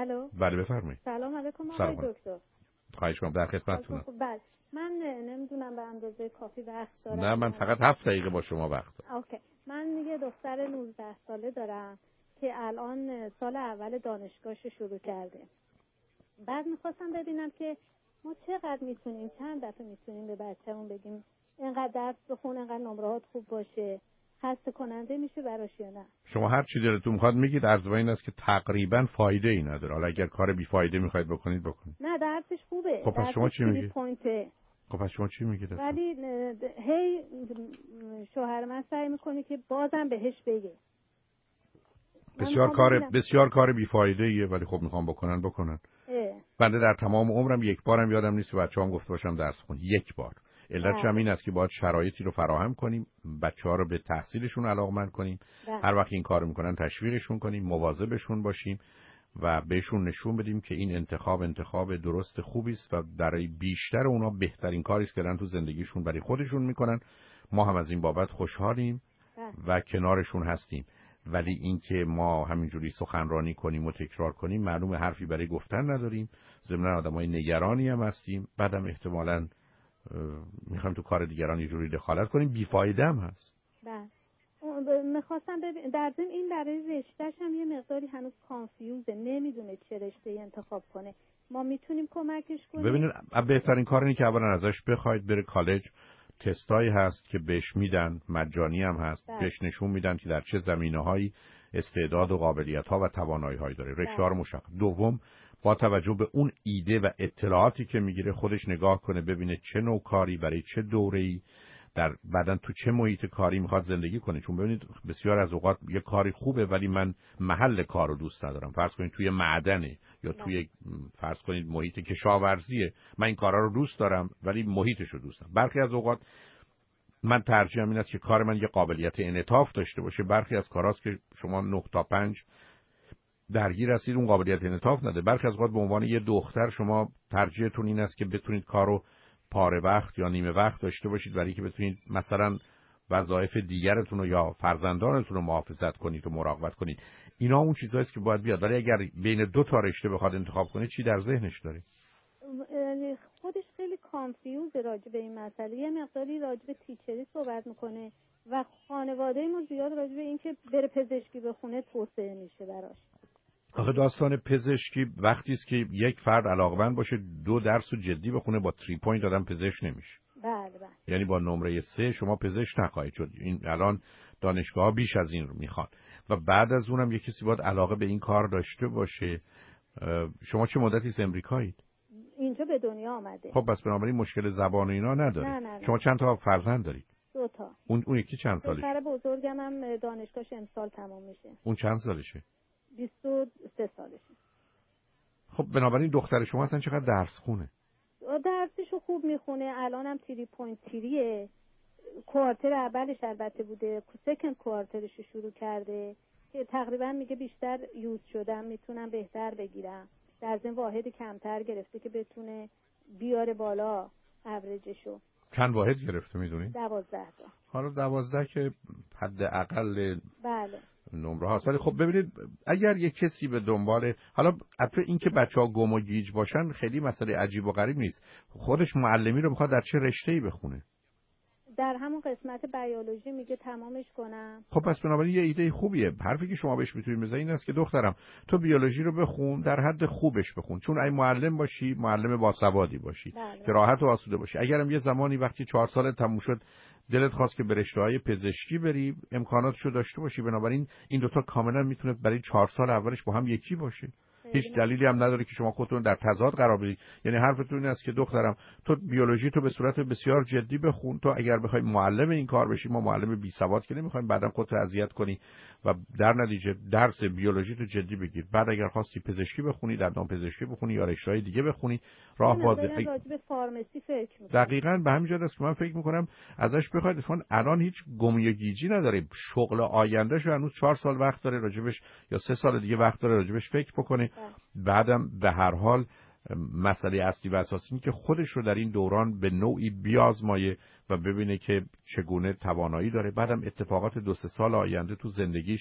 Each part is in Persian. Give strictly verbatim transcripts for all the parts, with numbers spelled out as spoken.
الو. بله بفرمایید. سلام علیکم آقای دکتر. خواهش می‌کنم در خدمتتونم. بله من نمیدونم به اندازه کافی وقت دارم. نه من فقط هفت دقیقه با شما وقت دارم. اوکی. من یه دختر نوزده ساله دارم که الان سال اول دانشگاهش شروع کرده. بعد می‌خواستم ببینم که ما چقدر میتونیم، چند دفعه میتونیم به بچه‌مون بگیم اینقدر درس بخون، اینقدر نمره‌هات خوب باشه، خسته کننده میشه براش یا نه؟ شما هر چی دلتون میخواد میگید، عرض این است که تقریبا فایده ای نداره. حالا اگر کار بی فایده میخواید بکنید بکنید. نه درسش خوبه. خب پس شما چی میگید؟ پوینته. خب پس شما چی میگید؟ ولی هی شوهر من سعی میکنه که بازم بهش بگه. بسیار کار بسیار کار بیفایده ایه، ولی خب میخوام بکنن بکنن. بنده در تمام عمرم یک بارم یادم نیست بچه‌هام گفته باشم درس خون. یک بار. علتش هم این است که باید شرایطی رو فراهم کنیم، بچه‌ها رو به تحصیلشون علاقه‌مند کنیم. ده. هر وقت این کارو میکنن تشویقشون کنیم، مواظبشون باشیم و بهشون نشون بدیم که این انتخاب انتخاب درست خوبی است و برای بیشتر اونا بهترین کاری است که دارن تو زندگیشون برای خودشون میکنن. ما هم از این بابت خوشحالیم ده. و کنارشون هستیم. ولی اینکه ما همینجوری سخنرانی کنیم و تکرار کنیم معلومه حرفی برای گفتن نداریم. ضمن آدمای نگرانی هم هستیم. بعدم احتمالاً میخوایم تو کار دیگران یه جوری دخالت کنیم، بیفایده هم هست. بله. میخواستم ببین در ضمن این برای رشتهش هم یه مقداری هنوز کانفیوزه، نمیدونه چه رشته انتخاب کنه. ما میتونیم کمکش کنیم. ببینید بهترین کار اینه که اولا ازش بخواید بره کالج. تستایی هست که بهش میدن، مجانی هم هست. بله. بهش نشون میدن که در چه زمینه‌هایی استعداد و قابلیت‌ها و توانایی‌هایی داره. رشته‌ها رو مشخص. دوم با توجه به اون ایده و اطلاعاتی که میگیره خودش نگاه کنه ببینه چه نوع کاری برای چه دوره‌ای در بعدن تو چه محیط کاری میخواد زندگی کنه. چون ببینید بسیار از اوقات یه کاری خوبه ولی من محل کارو دوست ندارم. فرض کنید توی معدنه یا توی فرض کنید محیط کشاورزیه، من این کارا رو دوست دارم ولی محیطش رو دوست دارم. برخی از اوقات من ترجیحم این است که کار من یه قابلیت انعطاف داشته باشه. برخی از کاراست که شما نه تا پنج درگیر هستید اون قابلیت انعطاف نده. برخی از اوقات به عنوان یه دختر شما ترجیحتون این است که بتونید کارو پاره وقت یا نیمه وقت داشته باشید برای که بتونید مثلا وظایف دیگرتون رو یا فرزندانتون رو محافظت کنید و مراقبت کنید. اینا اون چیزاییست که باید بیاد. ولی اگر بین دو تا رشته بخواد انتخاب کنه چی در ذهنش داره؟ خودش خیلی کانفیوز راجع به این مسئله. یه مقداری راجع به تیچری صحبت میکنه و خانواده ما زیاد راجع به این که بره پزشکی بخونه توصیه میشه براش. آخه داستان پزشکی وقتی است که یک فرد علاقمند باشه دو درس رو جدی بخونه با تری پوینت آدم پزشک نمیشه. بله بله. یعنی با نمره سه شما پزشک نخواهید شد. این الان دانشگاه‌ها بیش از این رو میخوان و بعد از اونم یک کسی باید علاقه به این کار داشته باشه. شما چه مدتی از امریکایید؟ اینجا به دنیا آمده. خب بس بنابراین مشکل زبان و اینا نداره. نه نه نه. شما چند تا فرزند دارید؟ دو تا. اون اون یکی چند سالشه؟ پسر بزرگم هم دانشگاهش امسال تمام میشه. اون چند سالشه؟ بیست و سه سالشه. خب بنابراین دختر شما اصلا چقدر درس خونه؟ درسشو خوب میخونه. الانم تری پوینت تریه. کوارتر اولش البته بوده، سکند کوارترش شروع کرده که تقریبا میگه بیشتر یوز شدم میتونم بهتر بگیرم. در ضمن واحد کمتر گرفته که بتونه بیاره بالا اوریجشو. چند واحد گرفته میدونی؟ دوازده تا. حالا دوازده که حد اقل بله نمره هاست. ولی خب ببینید اگر یک کسی به دنبال حالا البته این که بچه‌ها گم و گیج باشن خیلی مسئله عجیب و غریب نیست. خودش معلمی رو میخواد در چه رشته‌ای بخونه؟ در همون قسمت بیولوژی میگه تمامش کنم. خب پس بنابراین یه ایده خوبیه. حرفی که شما بهش میتونید بزنید این است که دخترم تو بیولوژی رو بخون، در حد خوبش بخون، چون اگه معلم باشی معلم باسوادی باشی بله. که راحت و آسوده باشی. اگرم یه زمانی وقتی چهار سالت تموم شد دلت خواست که به رشته‌های پزشکی بری امکاناتشو داشته باشی، بنابراین این دوتا کاملا میتونه برای چهار سال اولش با هم یکی باشه. هیچ دلیلی هم نداره که شما خودتون در تضاد قرار بدید. یعنی حرفتون این است که دخترم تو بیولوژی تو به صورت بسیار جدی بخون، تو اگر بخوای معلم این کار بشی، ما معلم بی سواد که نمیخوایم بعداً خودت اذیت کنی و در نتیجه درس بیولوژی تو جدی بگیر. بعد اگر خواستی پزشکی بخونی، دندان پزشکی بخونی یا رشته‌های دیگه بخونی، راه بازه. اگه راجع به فارمسی فکر می‌کنم. دقیقاً به همین جهت است که من فکر می‌کنم ازش بخواید اصلا الان هیچ گمی و گیجی نداره. شغل آیندهشو هنوز چهار سال وقت داره راجبش یا سه سال دیگه وقت داره راجبش فکر بکنه. بعدم به هر حال مسئله اصلی و اساسی اینه که خودش رو در این دوران به نوعی بیازمایه و ببینه که چگونه توانایی داره. بعدم اتفاقات دو سه سال آینده تو زندگیش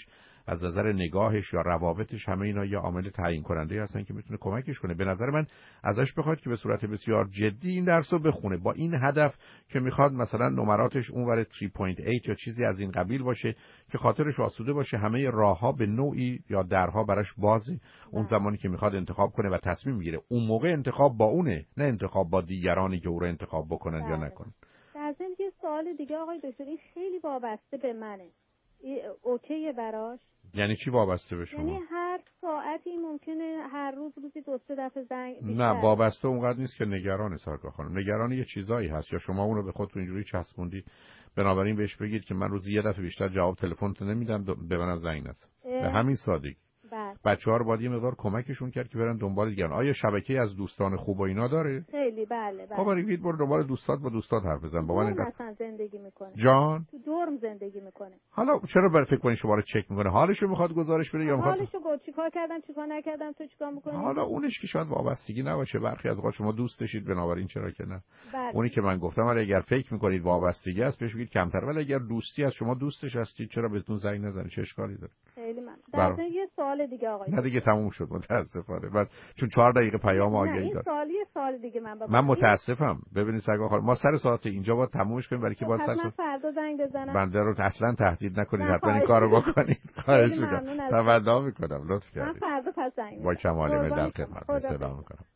از نظر نگاهش یا روابطش، همه اینا یه عامل تعیین کننده هستن که میتونه کمکش کنه. به نظر من ازش بخواید که به صورت بسیار جدی این درس رو بخونه با این هدف که میخواد مثلا نمراتش اونور سه و هشت یا چیزی از این قبیل باشه که خاطرش آسوده باشه، همه راهها به نوعی یا درها براش بازه. اون زمانی که میخواد انتخاب کنه و تصمیم میگیره، اون موقع انتخاب با اونه، نه انتخاب با دیگرانی که او رو انتخاب بکنن بله. یا نکنن. در ضمن یه سوال دیگه آقای دکتر، این خیلی وابسته به منه، اوکیه براش؟ یعنی چی وابسته به شما؟ یعنی هر ساعتی ممکنه هر روز روزی دو سه دفعه زنگ بیشتر. نه وابسته اونقدر نیست که نگران سرکار خانم. نگران یه چیزایی هست یا شما اون رو به خودتون اینجوری چسبوندید، بنابراین بهش بگید که من روزی یه دفعه بیشتر جواب تلفنتو نمیدم، به منم زنگ نزن. به همین سادگی. بچه‌ها رو باید یه مقدار کمکشون کرد که برن دنبال دیگران. آیا شبکه‌ای از دوستان خوب و اینا داره؟ خیلی بله بله. بابا ریوید برو دنبال دوستات، با دوستات حرف بزن. با من اینقدر مثلا زندگی میکنه. جان تو دورم زندگی میکنه. حالا چرا برای فکر کنی شما رو چک میکنه؟ حالشو میخواد گزارش بده یا میخواد حالشو گفت چیکار کردم چیکار نکردم تو چیکار میکنی؟ حالا اونش که شاید وابستگی نباشه، برخی از اوقات شما دوستشید بنابراین چرا که نه. بله. اونی که من گفتم ولی اگر فکر میکنید وابستگی است بهش بگید کمتر، ولی اگر دوستی از شما دوستش هستید چرا بهتون زنگ نزنه؟ چه اشکالی داره؟ خیلی من در یه سوال دیگه آقای نه دیگه تموم شد متاسفانه. بعد چون چهار دقیقه پیام آگهی داد. این سوالی سوال دیگه من بابا. من متاسفم. ببینید سرکار خانم ما سر ساعت اینجا باید تمومش کنیم برای که باید سر فردا زنگ بزنم. بنده رو اصلا تهدید نکنید، حتما این کارو بکنید. خواهش می‌کنم. تمنا می‌کنم لطف کردید. من فردا پس زنگ با کمال میل در خدمت. سلام می‌کنم.